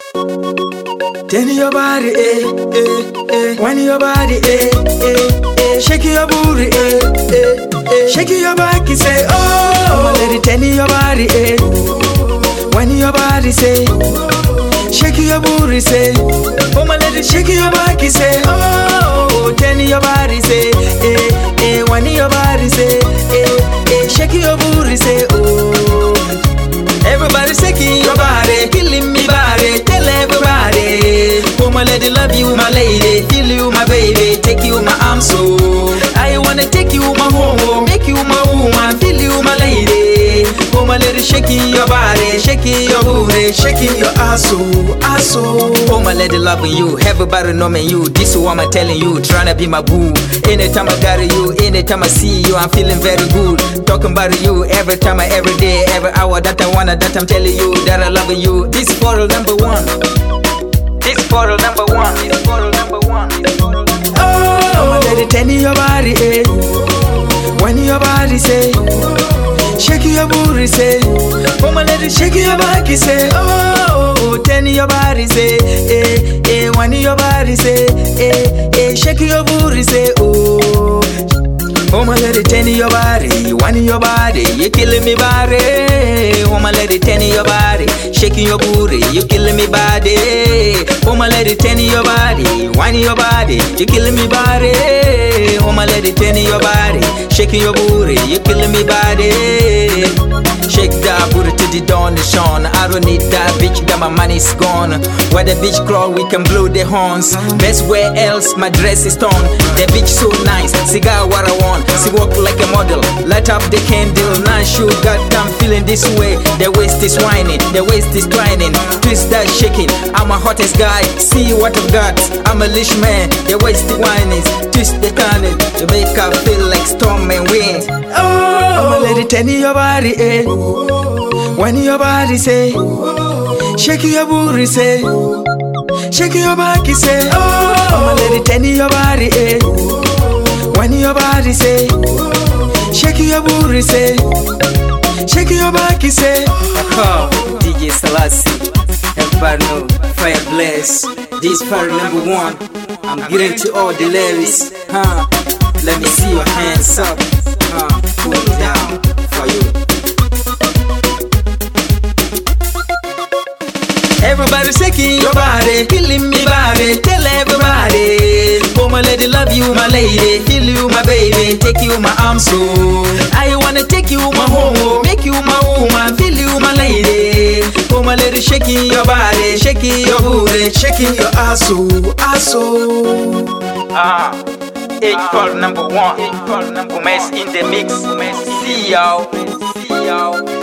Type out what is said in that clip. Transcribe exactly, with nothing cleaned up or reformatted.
Turn your body, eh, eh, eh. Wind your body, eh, eh, eh. Shake your booty, eh, eh, eh. Shake your back, say, oh. Let it turn your body, eh. Wind your body, say. Shake your booty, say. Oh my lady, shake your back, say, oh. Turn your body, say, eh, eh. Wind your body, say, eh, eh. Shake your booty, say, oh. Everybody shaking your body, killing me body. Tell everybody, oh my lady, love you, my lady. Feel you, my baby. Take you, my arms, so I wanna take you, my home. Make you my woman. Feel you, my lady. Oh my lady, shaking your body, shaking your booty, shaking your ass, oh, ass, oh. Oh my lady, loving you. Everybody know me, you. This is what I'm telling you. Tryna be my boo. Anytime I got you, anytime I see you, I'm feeling very good. Talking about you every time, every day, every hour that I wanna. That I'm telling you that I love you. This portal number one. This portal number one. This portal number one. Oh, let it turn your body, eh. When your body say, shake your booty, say. Oh my lady, shake your back, say. Oh, turn your body, say. Eh, eh. When your body say, eh, eh. Shake your booty, say. Oh. Oh my lady, turn your body, wind your body, you killing me body. Oh my lady, turn your body, shaking your booty, you killing me body. Oh my lady, turn your body, wind your body, you killing me body. Oh my lady, turn your body, shaking your booty, you killing me body. Shake that booty to the dawn, the shone. I don't need that bitch, that my money's gone. Where the bitch crawl, we can blow the horns. Best where else, my dress is torn. The bitch so nice, cigar what I want. She walk like a model, light up the candle. Now shoe, goddamn feeling this way. The waist is whining, the waist is twining. Twist that shaking, I'm a hottest guy. See what I've got, I'm a leash man. The waist is whining, twist the turning. You make her feel like storm and wind. Oh, oh lady, turn your body, eh. When your body say, shake your booty, say. Shake your back, say. Oh, oh lady, turn your body, eh. When your body say, shake your booty, say. Shake your back, say. Oh, D J Selassie, everybody know, fire bless. This part number one, I'm getting to all the lyrics, huh? Let me see your hands up, huh? Pull it down for you. Everybody shaking your body, killing me body. Tell everybody, oh my lady, love you, my lady. Feel you, my baby. Take you, my arms, so I wanna take you, my home. Make you my woman. Feel you, my lady. Oh my lady, shaking your body, shaking your booty, shaking your ass, so, ass, so. Ah, H call number one. H call number one. In the mix. See y'all. See y'all.